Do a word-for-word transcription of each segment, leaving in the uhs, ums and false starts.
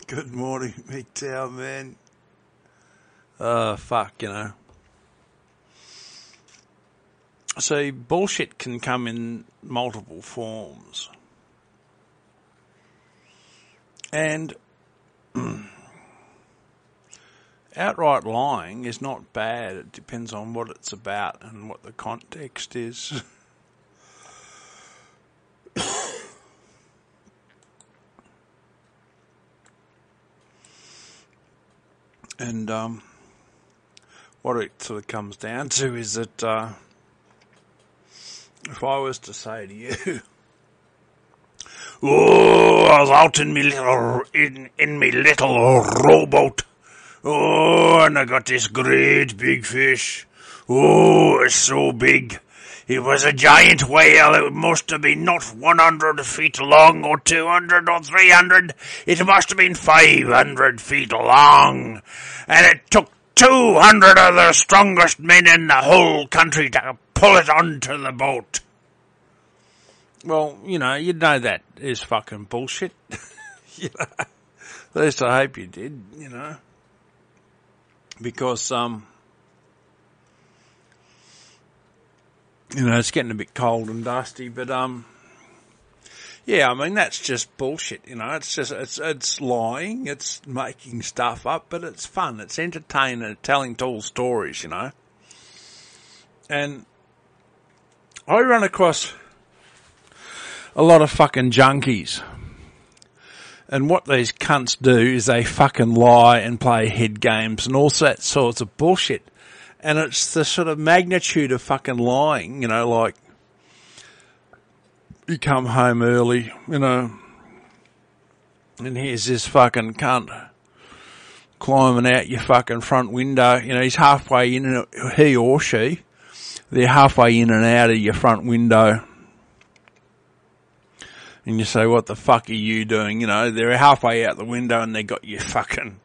Good morning, MGTOW, man. Uh, fuck, you know. See, bullshit can come in multiple forms. And outright lying is not bad. It depends on what it's about and what the context is. And um, what it sort of comes down to is that uh, if I was to say to you, "Oh, I was out in me little in in me little rowboat. Oh, and I got this great big fish. Oh, it's so big. It was a giant whale. It must have been not one hundred feet long or two hundred or three hundred. It must have been five hundred feet long. And it took two hundred of the strongest men in the whole country to pull it onto the boat." Well, you know, you'd know that is fucking bullshit. You know, at least I hope you did, you know. Because, um... you know, it's getting a bit cold and dusty, but, um, yeah, I mean, that's just bullshit, you know, it's just, it's, it's lying, it's making stuff up, but it's fun, it's entertaining, telling tall stories, you know. And I run across a lot of fucking junkies, and what these cunts do is they fucking lie and play head games and all that sorts of bullshit. And it's the sort of magnitude of fucking lying, you know, like you come home early, you know, and here's this fucking cunt climbing out your fucking front window. You know, he's halfway in, he or she, they're halfway in and out of your front window. And you say, "What the fuck are you doing?" You know, they're halfway out the window and they got you fucking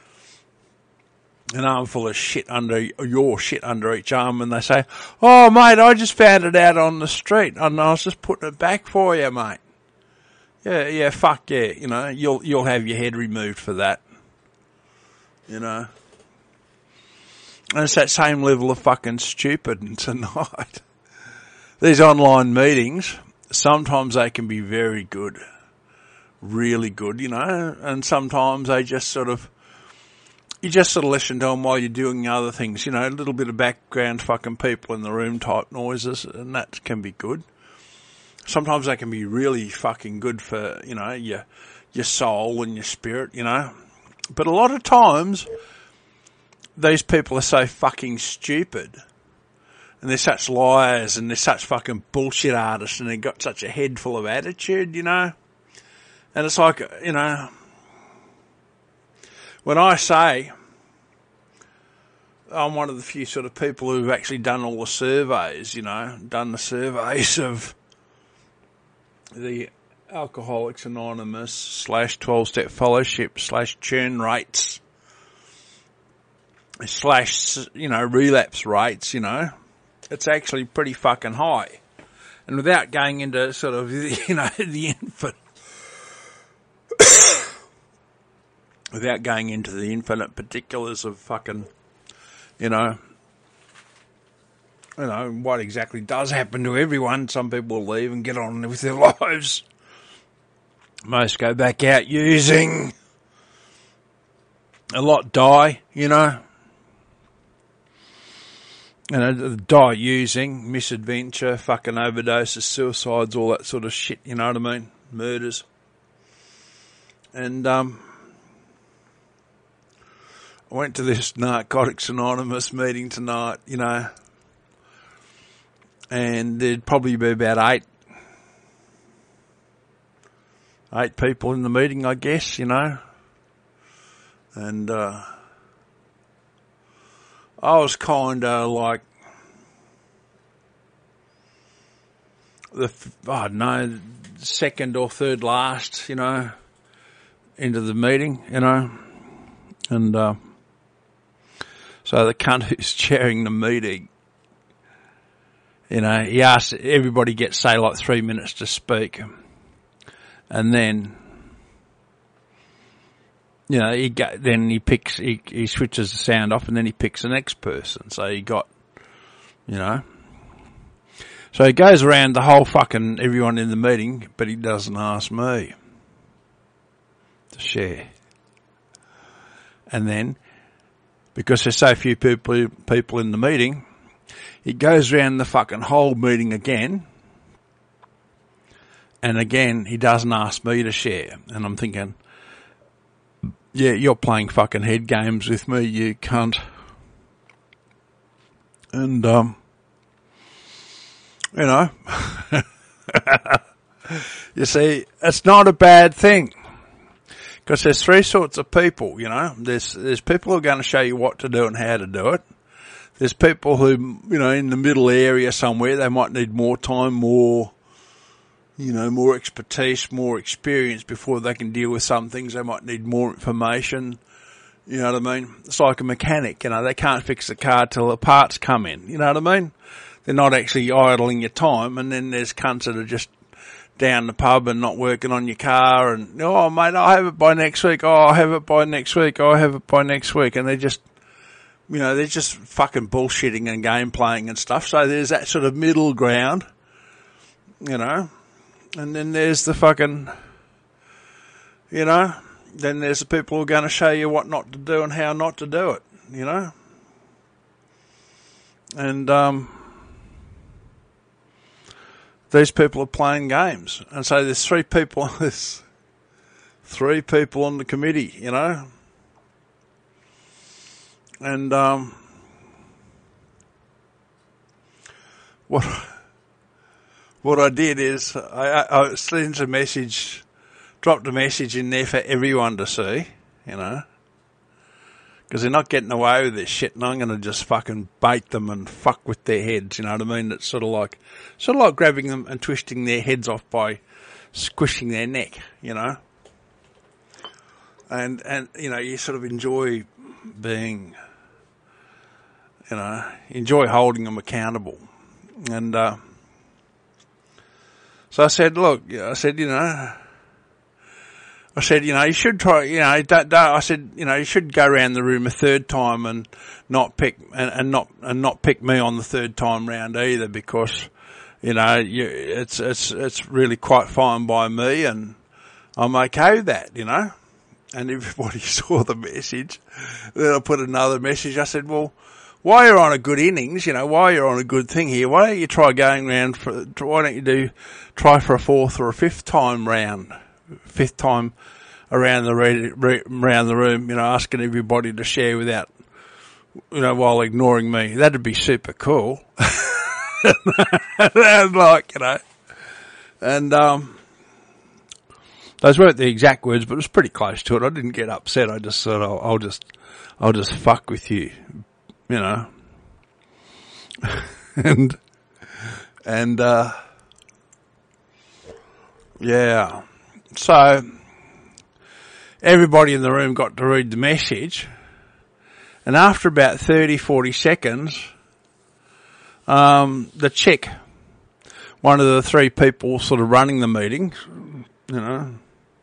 an armful of shit under your shit under each arm, and they say, "Oh, mate, I just found it out on the street, and I was just putting it back for you, mate." Yeah, yeah, fuck yeah, you know, you'll you'll have your head removed for that, you know. And it's that same level of fucking stupid tonight. These online meetings, sometimes they can be very good, really good, you know, and sometimes they just sort of, you just sort of listen to them while you're doing other things, you know, a little bit of background fucking people in the room type noises, and that can be good. Sometimes they can be really fucking good for, you know, your, your soul and your spirit, you know. But a lot of times, these people are so fucking stupid, and they're such liars, and they're such fucking bullshit artists, and they've got such a head full of attitude, you know. And it's like, you know, when I say I'm one of the few sort of people who've actually done all the surveys, you know, done the surveys of the Alcoholics Anonymous slash twelve-step fellowship slash churn rates slash, you know, relapse rates, you know, it's actually pretty fucking high. And without going into sort of, you know, the infinite, without going into the infinite particulars of fucking, you know, you know, what exactly does happen to everyone. Some people leave and get on with their lives. Most go back out using. A lot die, you know. You know, die using, misadventure, fucking overdoses, suicides, all that sort of shit, you know what I mean? Murders. And, um, I went to this Narcotics Anonymous meeting tonight, you know, and there'd probably be about eight, eight people in the meeting, I guess, you know, and, uh, I was kind of like the, I don't know, second or third last, you know, into the meeting, you know, and, uh, so the cunt who's chairing the meeting, you know, he asks, everybody gets, say, like three minutes to speak, and then you know, he go, then he picks, he, he switches the sound off and then he picks the next person. So he got, you know. So he goes around the whole fucking everyone in the meeting, but he doesn't ask me to share. And then, because there's so few people people in the meeting, he goes around the fucking whole meeting again. And again, he doesn't ask me to share. And I'm thinking, yeah, you're playing fucking head games with me, you cunt. And, um, you know, you see, it's not a bad thing. Because there's three sorts of people, you know. There's, there's people who are going to show you what to do and how to do it. There's people who, you know, in the middle area somewhere, they might need more time, more, you know, more expertise, more experience before they can deal with some things. They might need more information. You know what I mean? It's like a mechanic, you know, they can't fix the car till the parts come in. You know what I mean? They're not actually idling your time. And then there's cunts that are just down the pub and not working on your car and, oh mate, I'll have it by next week. Oh, I'll have it by next week. Oh, I'll have it by next week. And they're just, you know, they're just fucking bullshitting and game playing and stuff. So there's that sort of middle ground, you know. And then there's the fucking, you know, then there's the people who are going to show you what not to do and how not to do it, you know. And, um, these people are playing games. And so there's three people, there's three people on the committee, you know. And, um, what, what I did is I, I sent a message, dropped a message in there for everyone to see, you know. Because they're not getting away with this shit, and I'm going to just fucking bait them and fuck with their heads, you know what I mean? It's sort of like, sort of like grabbing them and twisting their heads off by squishing their neck, you know? And, and, you know, you sort of enjoy being, you know, enjoy holding them accountable. And, uh, so I said, look, I said, you know, I said, you know, you should try, you know, don't, don't, I said, you know, you should go around the room a third time and not pick, and, and not, and not pick me on the third time round either, because, you know, you, it's, it's, it's really quite fine by me and I'm okay with that, you know. And everybody saw the message. Then I put another message. I said, well, while you're on a good innings, you know, while you're on a good thing here, why don't you try going round for, why don't you do, try for a fourth or a fifth time round? Fifth time around the re- re- around the room, you know, asking everybody to share without, you know, while ignoring me. That'd be super cool. And like, you know, and um, those weren't the exact words, but it was pretty close to it. I didn't get upset. I just said, I'll, I'll just, I'll just fuck with you, you know, and and uh, yeah. So, everybody in the room got to read the message, and after about thirty, forty seconds, um, the chick, one of the three people sort of running the meeting, you know,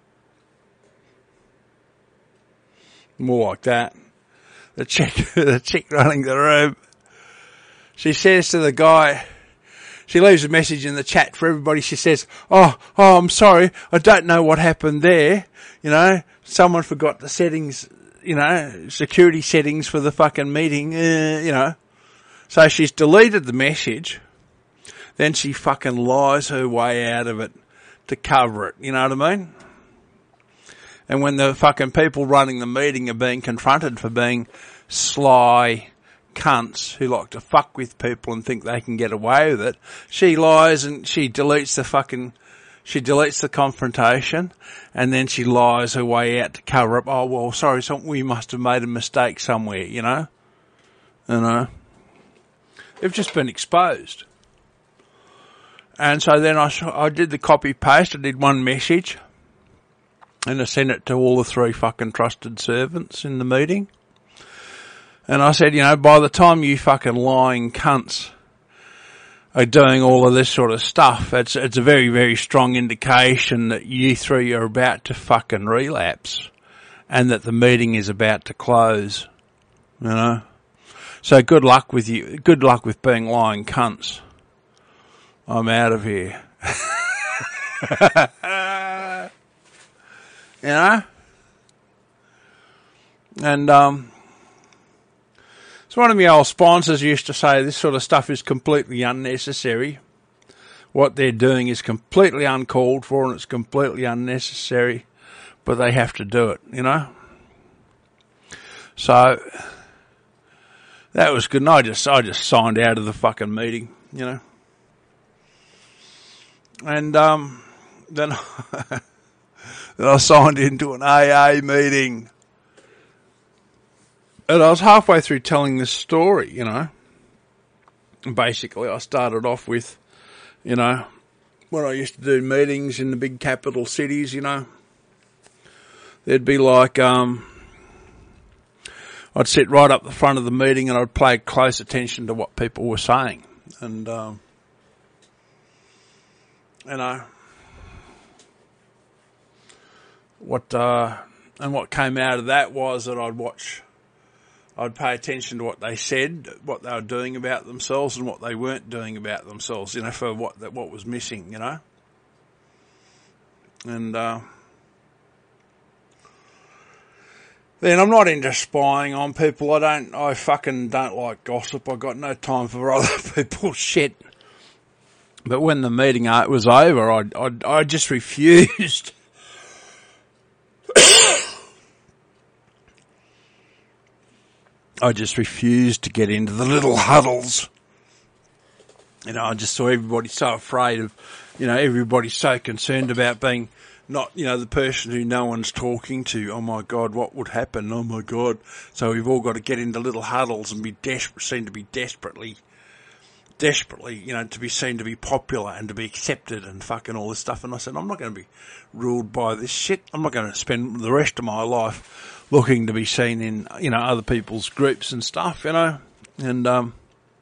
more like that, the chick, the chick running the room, she says to the guy, she leaves a message in the chat for everybody. She says, oh, oh, I'm sorry. I don't know what happened there. You know, someone forgot the settings, you know, security settings for the fucking meeting, uh, you know. So she's deleted the message. Then she fucking lies her way out of it to cover it. You know what I mean? And when the fucking people running the meeting are being confronted for being sly cunts who like to fuck with people and think they can get away with it, she lies and she deletes the fucking, she deletes the confrontation, and then she lies her way out to cover up, oh well, sorry, some, we must have made a mistake somewhere, you know? You know? They've just been exposed. And so then I, I did the copy paste, I did one message, and I sent it to all the three fucking trusted servants in the meeting. And I said, you know, by the time you fucking lying cunts are doing all of this sort of stuff, it's it's a very, very strong indication that you three are about to fucking relapse. and that the meeting is about to close, you know. So good luck with you. Good luck with being lying cunts. I'm out of here. You know? And, um, so one of my old sponsors used to say this sort of stuff is completely unnecessary. What they're doing is completely uncalled for and it's completely unnecessary, but they have to do it, you know? So, that was good. And I just, I just signed out of the fucking meeting, you know? And, um, then, then I signed into an A A meeting. And I was halfway through telling this story, you know. Basically, I started off with, you know, when I used to do meetings in the big capital cities, you know, there'd be like, um, I'd sit right up the front of the meeting and I'd pay close attention to what people were saying. And, um, you know, what, uh, and what came out of that was that I'd watch, I'd pay attention to what they said, what they were doing about themselves and what they weren't doing about themselves, you know, for what that what was missing, you know. And uh, then I'm not into spying on people. I don't, I fucking don't like gossip. I got no time for other people's shit. But when the meeting was over, I, I, I just refused. I just refused to get into the little huddles. You know, I just saw everybody so afraid of, you know, everybody so concerned about being not, you know, the person who no one's talking to. Oh my God, what would happen? Oh my God. So we've all got to get into little huddles and be desperate, seem to be desperately, desperately, you know, to be seen to be popular and to be accepted and fucking all this stuff. And I said, I'm not going to be ruled by this shit. I'm not going to spend the rest of my life looking to be seen in, you know, other people's groups and stuff, you know. And, um,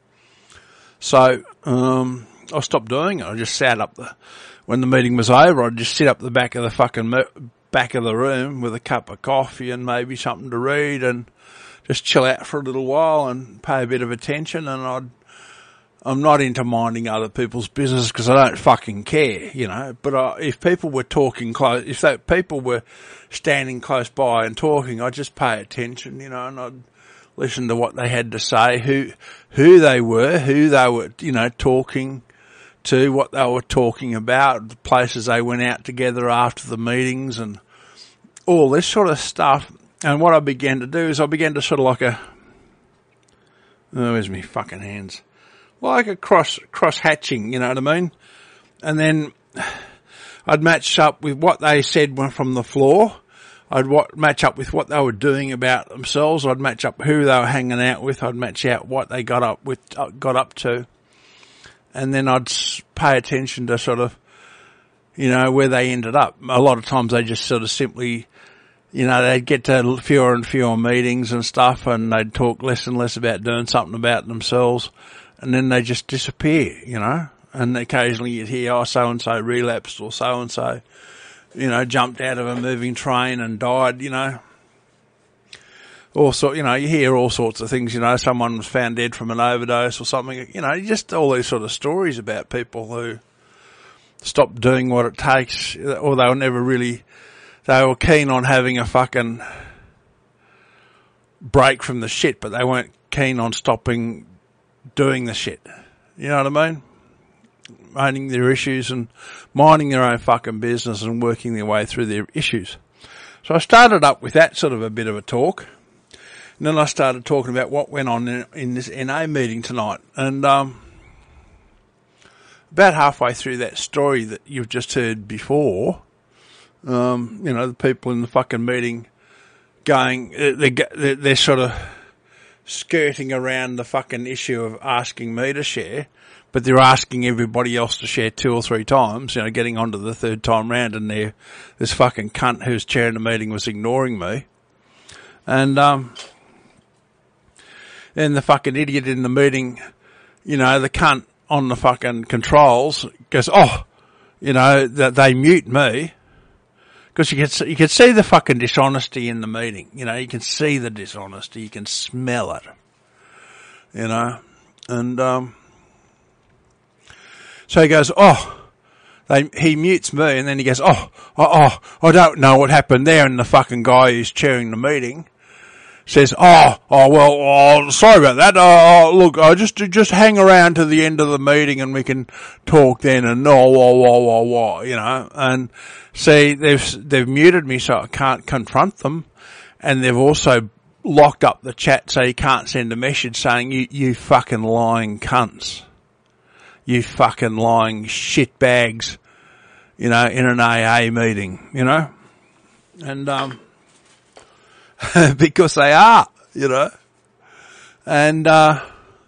so, um, I stopped doing it. I just sat up the, when the meeting was over, I'd just sit up the back of the fucking, back of the room with a cup of coffee and maybe something to read and just chill out for a little while and pay a bit of attention. And I'd, I'm not into minding other people's business because I don't fucking care, you know. But uh, if people were talking close, if that people were standing close by and talking, I'd just pay attention, you know, and I'd listen to what they had to say, who who they were, who they were, you know, talking to, what they were talking about, the places they went out together after the meetings, and all this sort of stuff. And what I began to do is I began to sort of like a, oh, where's my fucking hands? Like a cross, cross hatching, you know what I mean? And then I'd match up with what they said from the floor. I'd what, match up with what they were doing about themselves. I'd match up who they were hanging out with. I'd match out what they got up with, uh, got up to. And then I'd pay attention to sort of, you know, where they ended up. A lot of times they just sort of simply, you know, they'd get to fewer and fewer meetings and stuff, and they'd talk less and less about doing something about themselves. And then they just disappear, you know, and occasionally you'd hear, oh, so-and-so relapsed or so-and-so, you know, jumped out of a moving train and died, you know. Also, you know, you hear all sorts of things, you know, someone was found dead from an overdose or something, you know, just all these sort of stories about people who stopped doing what it takes, or they were never really, they were keen on having a fucking break from the shit, but they weren't keen on stopping doing the shit. You know what I mean? Owning their issues and minding their own fucking business and working their way through their issues. So I started up with that sort of a bit of a talk. And then I started talking about what went on in, in this N A meeting tonight. And, um, about halfway through that story that you've just heard before, um, you know, the people in the fucking meeting going, they're, they're, they're sort of skirting around the fucking issue of asking me to share, but they're asking everybody else to share two or three times, you know, getting onto the third time round, and there, this fucking cunt who's chairing the meeting was ignoring me. And, um, then the fucking idiot in the meeting, you know, the cunt on the fucking controls goes, oh, you know, that they mute me, Because you can, you can see the fucking dishonesty in the meeting. You know, you can see the dishonesty. You can smell it. You know. And um, so he goes, oh, they, he mutes me, and then he goes, oh, oh, oh, I don't know what happened there. And the fucking guy who's chairing the meeting says, oh, oh, well, oh, sorry about that. Oh, look, I just, just hang around to the end of the meeting and we can talk then. And oh, whoa, whoa, whoa, whoa, you know. And see, they've, they've muted me so I can't confront them. And they've also locked up the chat so you can't send a message saying, you, you fucking lying cunts. You fucking lying shitbags, you know, in an A A meeting, you know. And, um, because they are, you know. And, uh,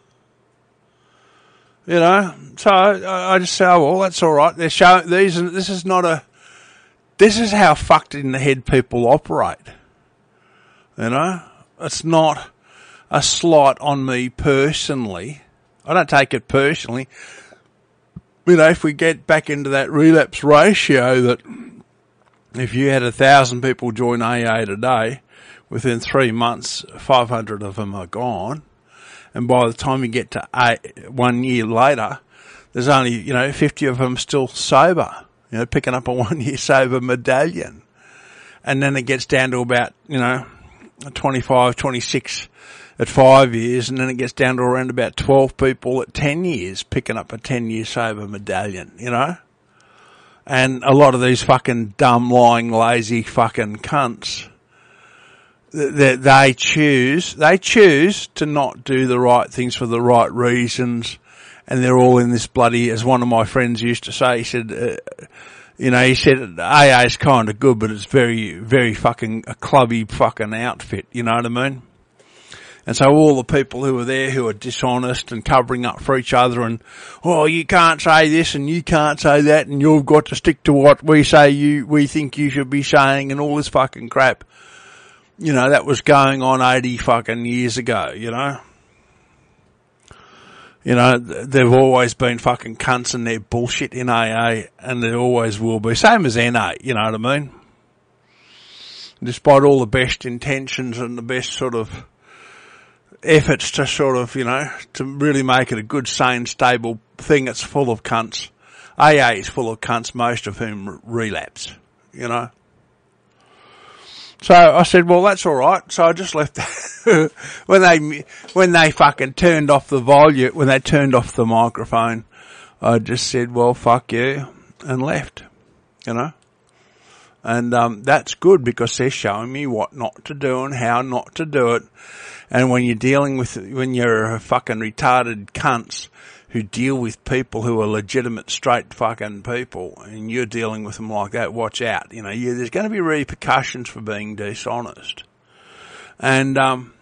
you know, so I, I just say, oh, well, that's all right. They're showing these, and this is not a, this is how fucked in the head people operate. You know, it's not a slight on me personally. I don't take it personally. You know, if we get back into that relapse ratio that if you had a thousand people join A A today, within three months, five hundred of them are gone. And by the time you get to eight, one year later, there's only, you know, fifty of them still sober, you know, picking up a one year sober medallion. And then it gets down to about, you know, twenty-five, twenty-six at five years. And then it gets down to around about twelve people at ten years picking up a ten year sober medallion, you know. And a lot of these fucking dumb, lying, lazy fucking cunts, They, they choose, they choose to not do the right things for the right reasons, and they're all in this bloody, as one of my friends used to say, he said, uh, you know, he said A A is kind of good, but it's very, very fucking a clubby fucking outfit, you know what I mean? And so all the people who are there who are dishonest and covering up for each other and, oh, you can't say this and you can't say that and you've got to stick to what we say you, we think you should be saying and all this fucking crap. You know, that was going on eighty fucking years ago, you know. You know, they've always been fucking cunts and they're bullshit in A A, and there always will be. Same as N A, you know what I mean? Despite all the best intentions and the best sort of efforts to sort of, you know, to really make it a good, sane, stable thing, it's full of cunts. A A is full of cunts, most of whom relapse, you know. So I said, well, that's all right. So I just left. when they when they fucking turned off the volume, when they turned off the microphone, I just said, well, fuck you, and left. You know, and um, that's good because they're showing me what not to do and how not to do it. And when you're dealing with, when you're a fucking retarded cunts who deal with people who are legitimate, straight fucking people, and you're dealing with them like that, watch out. You know, you, there's going to be repercussions for being dishonest. And, um,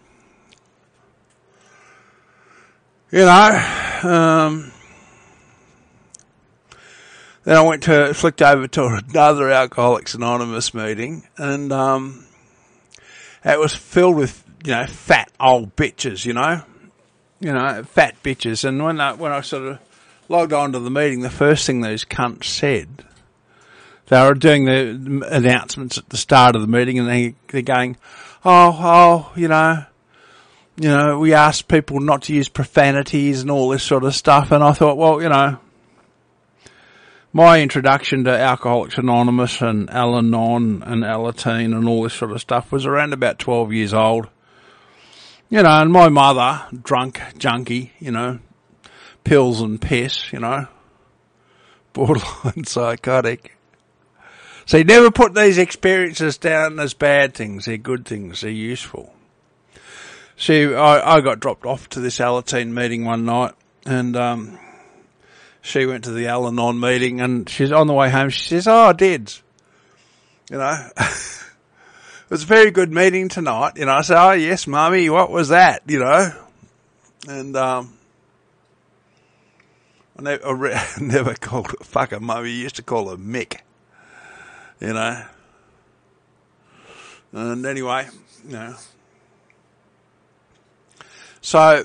you know, um, then I went to, flicked over to another Alcoholics Anonymous meeting, and, um, it was filled with, you know, fat old bitches, you know. You know, fat bitches. And when I, when I sort of logged on to the meeting, the first thing those cunts said, they were doing the announcements at the start of the meeting, and they, they're going, oh, oh, you know, you know, we asked people not to use profanities and all this sort of stuff. And I thought, well, you know, my introduction to Alcoholics Anonymous and Al-Anon and Alateen and all this sort of stuff was around about twelve years old. You know, and my mother, drunk, junkie, you know, pills and piss, you know, borderline psychotic. So you never put these experiences down as bad things. They're good things. They're useful. See, I, I got dropped off to this Alateen meeting one night, and um, she went to the Al-Anon meeting, and she's on the way home. She says, oh, Dids, you know, it was a very good meeting tonight. You know, I said, oh, yes, Mummy, what was that, you know? And um, I never, I re- never called her fucking Mummy. I used to call her Mick, you know. And anyway, you know. So,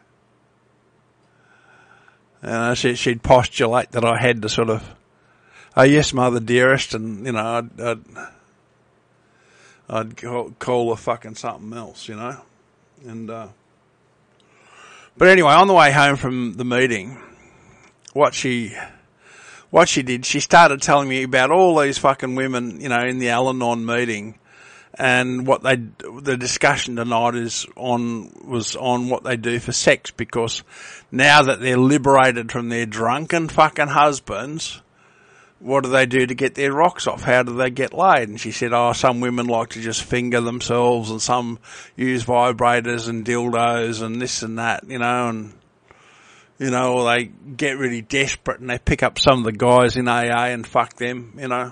you know, she, she'd postulate that I had to sort of, oh yes, mother dearest, and, you know, I'd, I'd, I'd call, call her fucking something else, you know. And, uh, but anyway, on the way home from the meeting, what she, what she did, she started telling me about all these fucking women, you know, in the Al-Anon meeting, and what they, the discussion tonight is on, was on what they do for sex, because now that they're liberated from their drunken fucking husbands, what do they do to get their rocks off? How do they get laid? And she said, oh, some women like to just finger themselves, and some use vibrators and dildos and this and that, you know, and, you know, or they get really desperate and they pick up some of the guys in A A and fuck them, you know.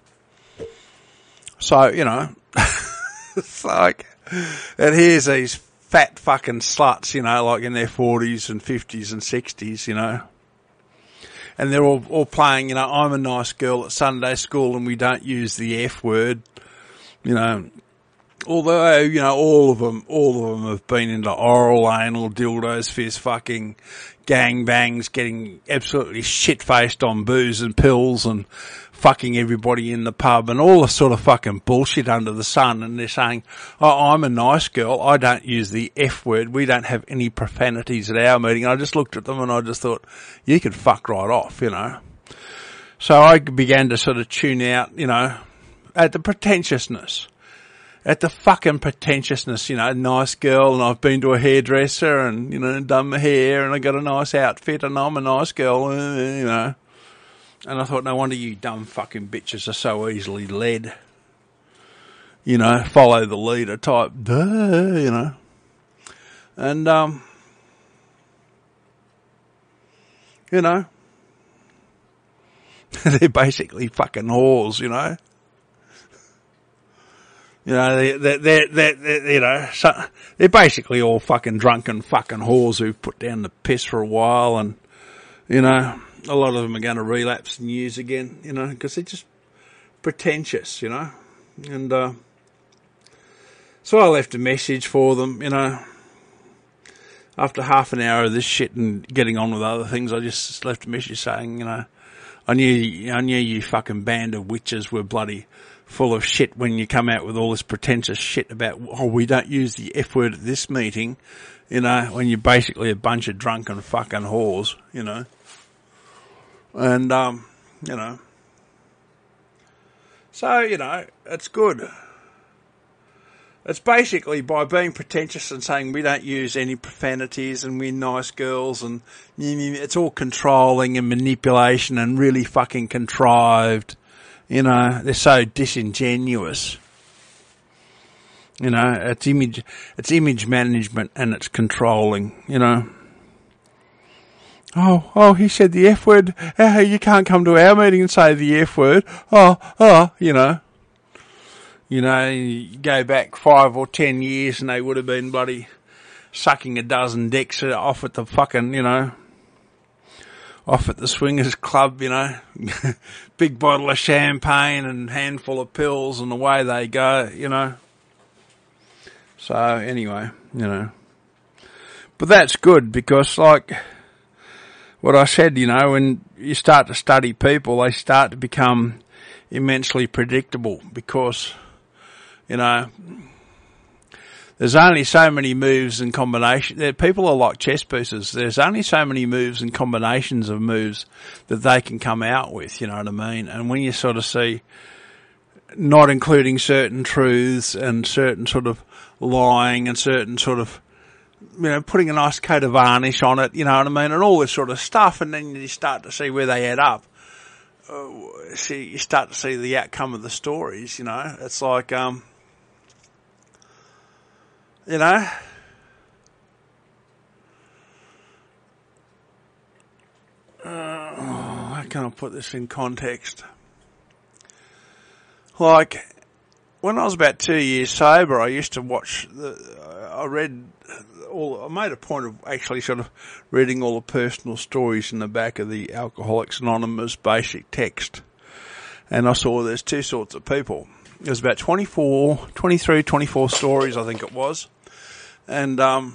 So, you know, it's like, and here's these fat fucking sluts, you know, like in their forties and fifties and sixties, you know. And they're all, all playing, you know, I'm a nice girl at Sunday school and we don't use the F word, you know. Although, you know, all of them, all of them have been into oral, anal, dildos, fist fucking, gangbangs, getting absolutely shit-faced on booze and pills and fucking everybody in the pub and all the sort of fucking bullshit under the sun. And they're saying, oh, I'm a nice girl. I don't use the F word. We don't have any profanities at our meeting. And I just looked at them and I just thought, you could fuck right off, you know. So I began to sort of tune out, you know, at the pretentiousness. At the fucking pretentiousness, you know, nice girl, and I've been to a hairdresser and, you know, done my hair and I got a nice outfit and I'm a nice girl, uh, you know. And I thought, no wonder you dumb fucking bitches are so easily led. You know, follow the leader type, duh, you know. And, um, you know, they're basically fucking whores, you know. You know, they, they, they, they, they, you know, so they're basically all fucking drunken fucking whores who've put down the piss for a while, and, you know, a lot of them are going to relapse and use again, you know, because they're just pretentious, you know. And, uh, so I left a message for them, you know. After half an hour of this shit and getting on with other things, I just left a message saying, you know, I knew, I knew you fucking band of witches were bloody full of shit when you come out with all this pretentious shit about, oh, we don't use the F word at this meeting, you know, when you're basically a bunch of drunken fucking whores, you know. And, um, you know. So, you know, it's good. It's basically by being pretentious and saying we don't use any profanities and we're nice girls and it's all controlling and manipulation and really fucking contrived. You know, they're so disingenuous. You know, it's image, it's image management and it's controlling, you know. Oh, oh, he said the F word. Oh, you can't come to our meeting and say the F word. Oh, oh, you know. You know, you go back five or ten years and they would have been bloody sucking a dozen dicks off at the fucking, you know, off at the swingers club, you know, big bottle of champagne and handful of pills and away they go, you know. So anyway, you know, but that's good because like what I said, you know, when you start to study people, they start to become immensely predictable because, you know, there's only so many moves and combinations. People are like chess pieces. There's only so many moves and combinations of moves that they can come out with, you know what I mean? And when you sort of see not including certain truths and certain sort of lying and certain sort of, you know, putting a nice coat of varnish on it, you know what I mean? And all this sort of stuff. And then you start to see where they add up. Uh, see, you start to see the outcome of the stories, you know? It's like, um, you know, uh, oh, how can I put this in context? Like, when I was about two years sober, I used to watch the, I read all, I made a point of actually sort of reading all the personal stories in the back of the Alcoholics Anonymous basic text. And I saw there's two sorts of people. There's about twenty-four, twenty-three, twenty-four stories, I think it was. And, um,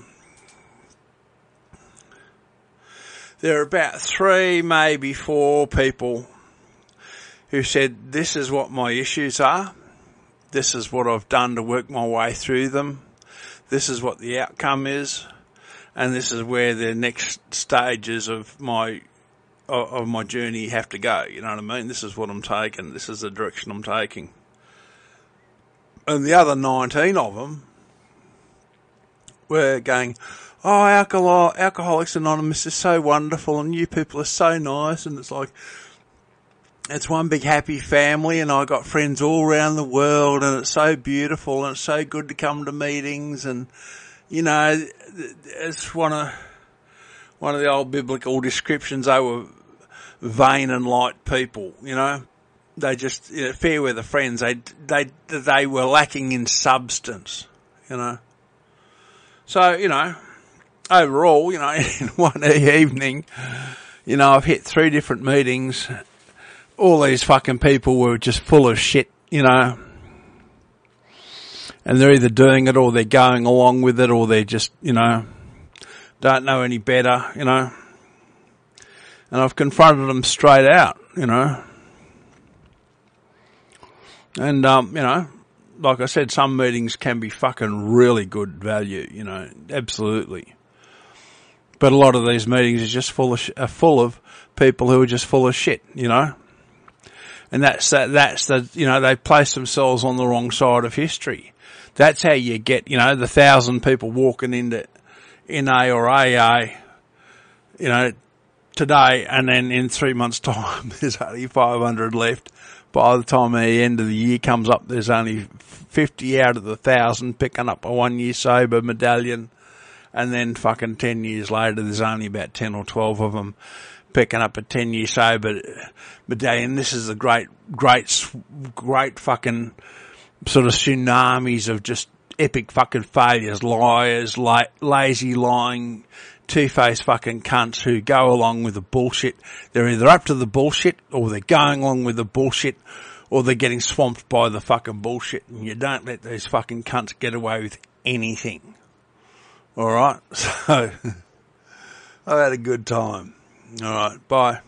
there are about three, maybe four people who said, this is what my issues are. This is what I've done to work my way through them. This is what the outcome is. And this is where the next stages of my of my journey have to go. You know what I mean? This is what I'm taking. This is the direction I'm taking. And the other nineteen of them were going, oh, alcohol, Alcoholics Anonymous is so wonderful and you people are so nice. And it's like, it's one big happy family and I got friends all around the world and it's so beautiful and it's so good to come to meetings. And, you know, it's one of, one of the old biblical descriptions. They were vain and light people, you know. They just, you know, fair weather friends. They, they, they were lacking in substance, you know. So, you know, overall, you know, in one evening, you know, I've hit three different meetings. All these fucking people were just full of shit, you know. And they're either doing it or they're going along with it or they're just, you know, don't know any better, you know. And I've confronted them straight out, you know. And, um, you know, like I said, some meetings can be fucking really good value, you know, absolutely. But a lot of these meetings are just full of, sh- are full of people who are just full of shit, you know. And that's that, that's the, you know, they place themselves on the wrong side of history. That's how you get, you know, the thousand people walking into N A or A A, you know, today, and then in three months' time, there's only five hundred left. By the time the end of the year comes up, there's only fifty out of the thousand picking up a one-year sober medallion. And then fucking ten years later, there's only about ten or twelve of them picking up a ten-year sober medallion. This is a great, great, great fucking sort of tsunamis of just epic fucking failures, liars, la- lazy, lying, two-faced fucking cunts who go along with the bullshit. They're either up to the bullshit or they're going along with the bullshit or they're getting swamped by the fucking bullshit. And you don't let these fucking cunts get away with anything. All right? So, I had a good time. All right, bye.